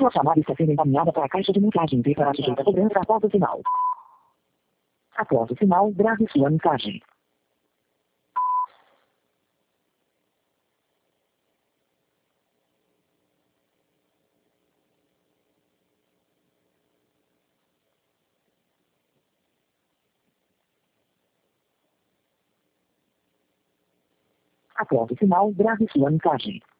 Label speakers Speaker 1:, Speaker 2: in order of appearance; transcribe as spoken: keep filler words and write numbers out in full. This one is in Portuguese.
Speaker 1: Sua chamada está sendo encaminhada para a caixa de mensagem e será sujeita a cobrança após o sinal. Após o sinal, grave sua mensagem. Após o sinal, grave sua mensagem.